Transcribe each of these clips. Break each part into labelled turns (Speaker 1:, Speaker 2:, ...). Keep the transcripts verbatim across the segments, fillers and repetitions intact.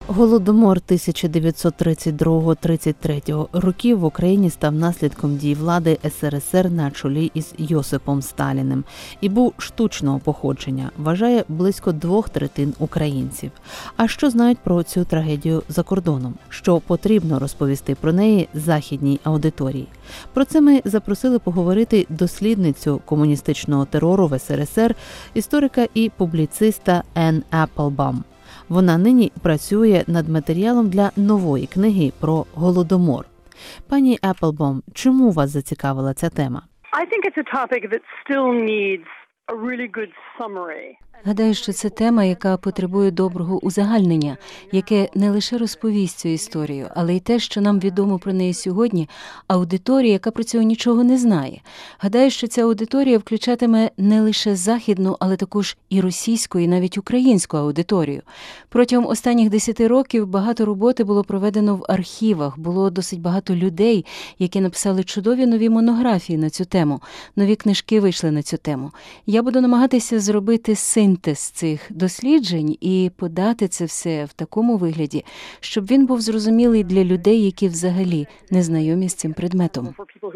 Speaker 1: Голодомор тисяча дев'ятсот тридцять другого - тридцять третього років в Україні став наслідком дій влади ес ер ес ер на чолі із Йосипом Сталіним і був штучного походження, вважає близько двох третин українців. А що знають про цю трагедію за кордоном? Що потрібно розповісти про неї західній аудиторії? Про це ми запросили поговорити дослідницю комуністичного терору в ес ер ес ер, історика і публіциста Енн Еплбаум. Вона нині працює над матеріалом для нової книги про Голодомор. Пані Еплбаум, чому вас зацікавила ця тема?
Speaker 2: I think it's a topic that still needs a really good summary.
Speaker 3: Гадаю, що це тема, яка потребує доброго узагальнення, яке не лише розповість цю історію, але й те, що нам відомо про неї сьогодні, аудиторія, яка про цього нічого не знає. Гадаю, що ця аудиторія включатиме не лише західну, але також і російську, і навіть українську аудиторію. Протягом останніх десяти років багато роботи було проведено в архівах, було досить багато людей, які написали чудові нові монографії на цю тему, нові книжки вийшли на цю тему. Я буду намагатися зробити синтез цих досліджень і подати це все в такому вигляді, щоб він був зрозумілий для людей, які взагалі не знайомі з цим предметом.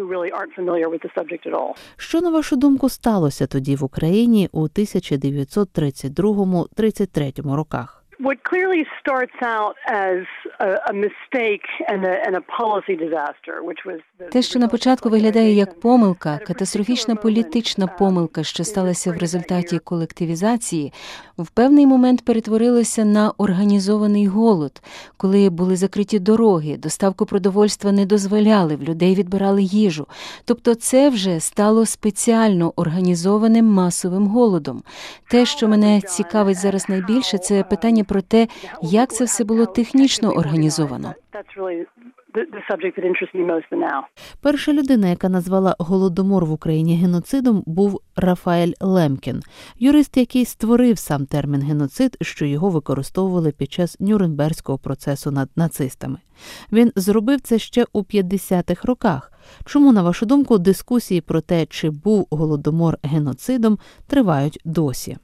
Speaker 1: Що, на вашу думку, сталося тоді в Україні у тисяча дев'ятсот тридцять другому - тридцять третьому роках?
Speaker 2: What clearly starts out as a, a mistake and a, and a policy disaster, which was the...
Speaker 3: Те, що на початку виглядає як помилка, катастрофічна політична помилка, що сталася в результаті колективізації, в певний момент перетворилося на організований голод, коли були закриті дороги, доставку продовольства не дозволяли, в людей відбирали їжу. Тобто це вже стало спеціально організованим масовим голодом. Те, що мене цікавить зараз найбільше, це питання про те, як це все було технічно організовано.
Speaker 1: Перша людина, яка назвала Голодомор в Україні геноцидом, був Рафаель Лемкін, юрист, який створив сам термін «геноцид», що його використовували під час Нюрнберзького процесу над нацистами. Він зробив це ще у п'ятдесятих роках. Чому, на вашу думку, дискусії про те, чи був Голодомор геноцидом, тривають досі?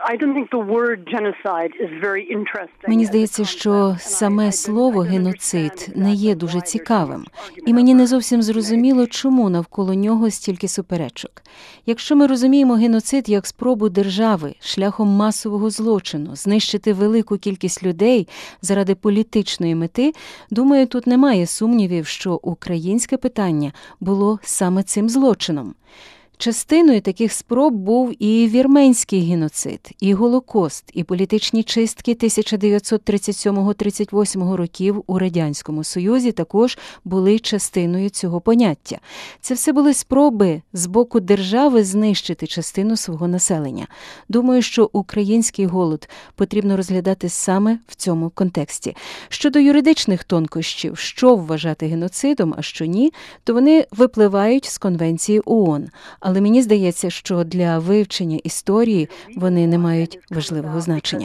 Speaker 3: Мені здається, що саме слово «геноцид» не є дуже цікавим. І мені не зовсім зрозуміло, чому навколо нього стільки суперечок. Якщо ми розуміємо геноцид як спробу держави шляхом масового злочину знищити велику кількість людей заради політичної мети, думаю, тут немає сумнівів, що українське питання було саме цим злочином. Частиною таких спроб був і вірменський геноцид, і Голокост, і політичні чистки тисяча дев'ятсот тридцять сьомого - тридцять восьмого років у Радянському Союзі також були частиною цього поняття. Це все були спроби з боку держави знищити частину свого населення. Думаю, що український голод потрібно розглядати саме в цьому контексті. Щодо юридичних тонкощів, що вважати геноцидом, а що ні, то вони випливають з Конвенції ООН. Але мені здається, що для вивчення історії вони не мають важливого значення.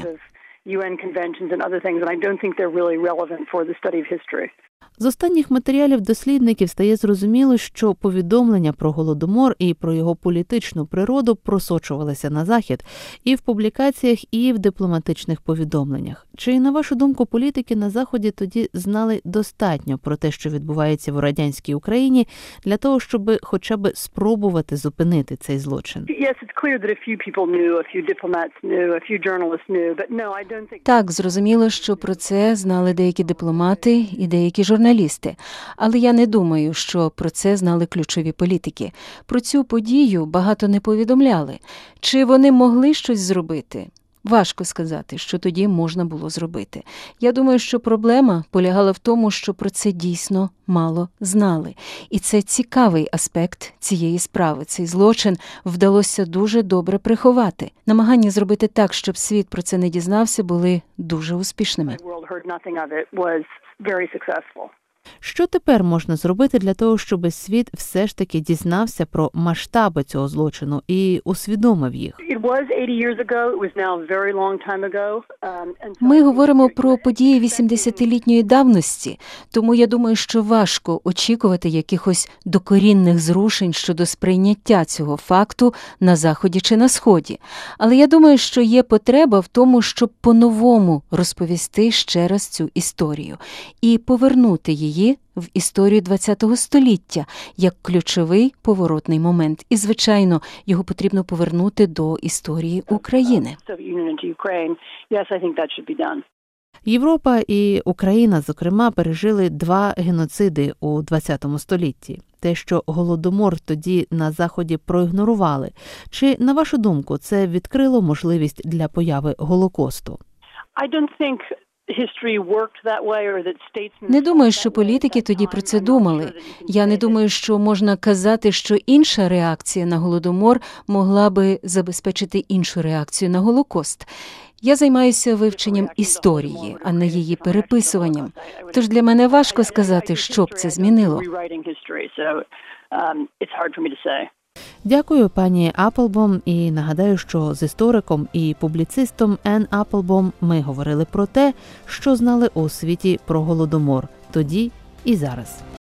Speaker 1: З останніх матеріалів дослідників стає зрозуміло, що повідомлення про Голодомор і про його політичну природу просочувалися на Захід і в публікаціях, і в дипломатичних повідомленнях. Чи, на вашу думку, політики на Заході тоді знали достатньо про те, що відбувається в радянській Україні, для того, щоб хоча б спробувати зупинити цей злочин?
Speaker 3: Так, зрозуміло, що про це знали деякі дипломати і деякі журналісти. Але я не думаю, що про це знали ключові політики. Про цю подію багато не повідомляли. Чи вони могли щось зробити? Важко сказати, що тоді можна було зробити. Я думаю, що проблема полягала в тому, що про це дійсно мало знали. І це цікавий аспект цієї справи. Цей злочин вдалося дуже добре приховати. Намагання зробити так, щоб світ про це не дізнався, були дуже успішними.
Speaker 1: Що тепер можна зробити для того, щоб світ все ж таки дізнався про масштаби цього злочину і усвідомив їх?
Speaker 3: Ми говоримо про події вісімдесятилітньої давності, тому я думаю, що важко очікувати якихось докорінних зрушень щодо сприйняття цього факту на Заході чи на Сході. Але я думаю, що є потреба в тому, щоб по-новому розповісти ще раз цю історію і повернути її в історію ХХ століття як ключовий поворотний момент. І, звичайно, його потрібно повернути до історії України.
Speaker 1: Європа і Україна, зокрема, пережили два геноциди у ХХ столітті. Те, що Голодомор тоді на Заході проігнорували. Чи, на вашу думку, це відкрило можливість для появи Голокосту?
Speaker 3: Не думаю, що політики тоді про це думали. Я не думаю, що можна казати, що інша реакція на Голодомор могла би забезпечити іншу реакцію на Голокост. Я займаюся вивченням історії, а не її переписуванням. Тож для мене важко сказати, що б це змінило.
Speaker 1: Дякую, пані Аплбом, і нагадаю, що з істориком і публіцистом Енн Аплбом ми говорили про те, що знали у світі про Голодомор тоді і зараз.